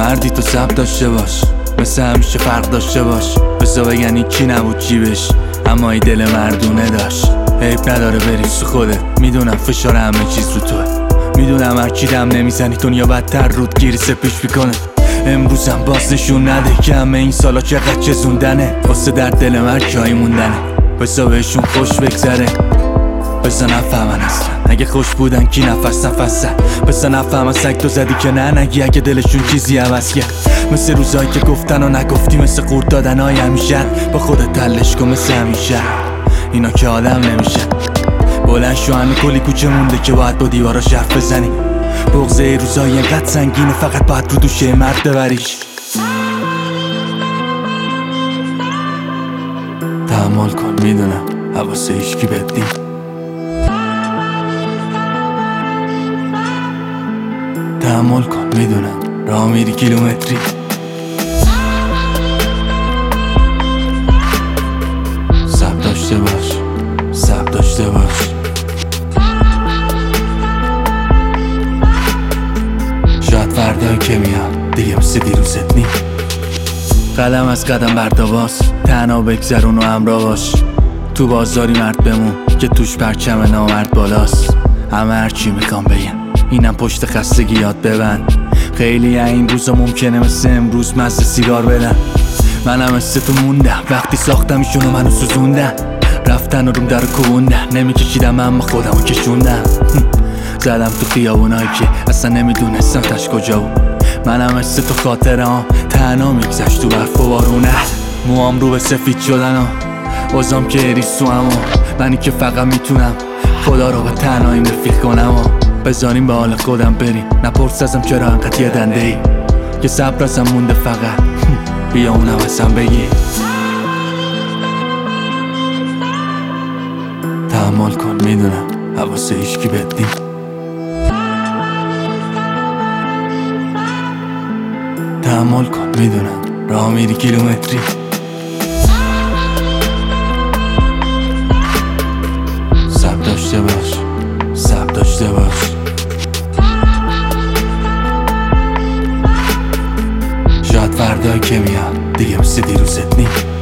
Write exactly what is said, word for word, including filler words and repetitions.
مردی تو صبر داشته باش، مثل همیشه فرق داشته باش. بزا بگن این کی نبود جیبش، اما ای دل مردونه داشت. عیب نداره بری سو خوده، میدونم فشار همه چیز رو توه، میدونم هر کی دم نمیزنی دنیا بدتر رود گیری سپیش میکنه. امروزم باز نشون نده که همه این سالا چقدر چزوندنه، واسه در دل من جایی موندنه. بزا بهشون خوش بگذره، بزا نفهمن اصلا اگه خوش بودن کی نفس نفسه. بزا نفهمن سگ تو زدی که نه نگی اگه دلشون چیزی عوض کرد. مثل روزایی که گفتن و نگفتی، مثل قورت دادن های همیشه. با خودت تلش کن مثل همیشه، اینا که آدم نمیشه. بلند شو همه کلی کوچه مونده که باید با دیواراش حرف بزنی. بغضه روزایی انقدر سنگینه فقط باید رو دوشه مرد ببریش. تحمل کن میدونم حواسه هیچکی بهت نی، تحمل کن میدونم راه میری کیلومتری. صبر داشته باش، صبر داشته باش. شاید فردایی که میاد دیگه مثل دیروزت نی. قدم از قدم برداباس، تنها بگذرون و همراه باش. تو بازاری مرد بمون که توش پرچم نامرد بالاست. همه هرچی میخوام بگم اینم پشت خستگی یاد ببند. خیلی این روزا ممکنه مثل امروز مزه سیگار بدن. منم مثل تو موندم وقتی ساختم ایشونو منو سوزوندن. رفتن و روم در کوبوندن، نمیکشیدم اما خودمو کشوندم. زدم تو خیابونایی که اصلا نمیدونستم تش کجا بود. منم مثل تو خاطره ها تنها میگذشت تو برف و بارونه. موام رو به سفید شدن و وزام که اریسو، اما منی که فقط میتونم خدا رو به تنهاییم رفیق کنم. و بذاریم به حال خودم بریم، نپرس ازم چرا انقدر یه دنده ای که صبر ازم مونده فقط بیا اونم ازم بگی. تحمل کن میدونم حواسه هیچکی بهت نی، تحمل کن میدونم راه میری کیلومتری. صبر داشته باش، صبر داشته باش. شاید فردایی که میاد دیگه مثل دیروزت نی.